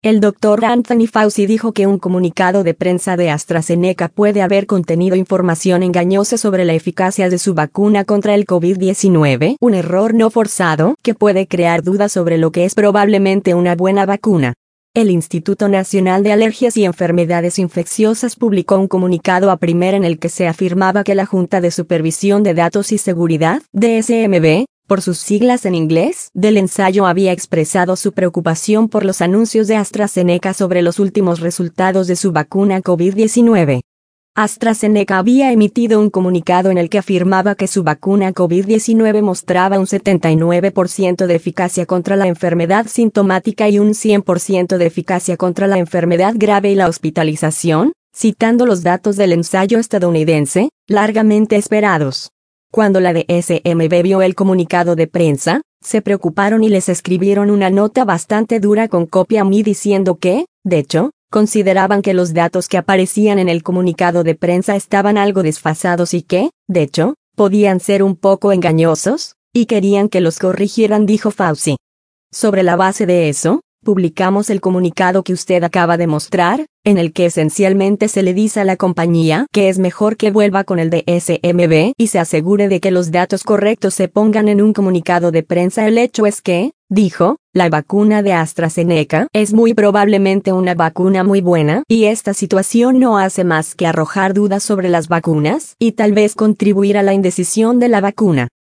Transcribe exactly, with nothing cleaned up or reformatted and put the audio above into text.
El doctor Anthony Fauci dijo que un comunicado de prensa de AstraZeneca puede haber contenido información engañosa sobre la eficacia de su vacuna contra el COVID diecinueve, un error no forzado que puede crear dudas sobre lo que es probablemente una buena vacuna. El Instituto Nacional de Alergias y Enfermedades Infecciosas publicó un comunicado a primera en el que se afirmaba que la Junta de Supervisión de Datos y Seguridad, D S M B, por sus siglas en inglés, del ensayo había expresado su preocupación por los anuncios de AstraZeneca sobre los últimos resultados de su vacuna COVID diecinueve. AstraZeneca había emitido un comunicado en el que afirmaba que su vacuna COVID diecinueve mostraba un setenta y nueve por ciento de eficacia contra la enfermedad sintomática y un cien por ciento de eficacia contra la enfermedad grave y la hospitalización, citando los datos del ensayo estadounidense, largamente esperados. Cuando la D S M B vio el comunicado de prensa, se preocuparon y les escribieron una nota bastante dura con copia a mí diciendo que, de hecho, consideraban que los datos que aparecían en el comunicado de prensa estaban algo desfasados y que, de hecho, podían ser un poco engañosos, y querían que los corrigieran, dijo Fauci. Sobre la base de eso, publicamos el comunicado que usted acaba de mostrar, en el que esencialmente se le dice a la compañía que es mejor que vuelva con el D S M B y se asegure de que los datos correctos se pongan en un comunicado de prensa. El hecho es que, dijo, la vacuna de AstraZeneca es muy probablemente una vacuna muy buena y esta situación no hace más que arrojar dudas sobre las vacunas y tal vez contribuir a la indecisión de la vacuna.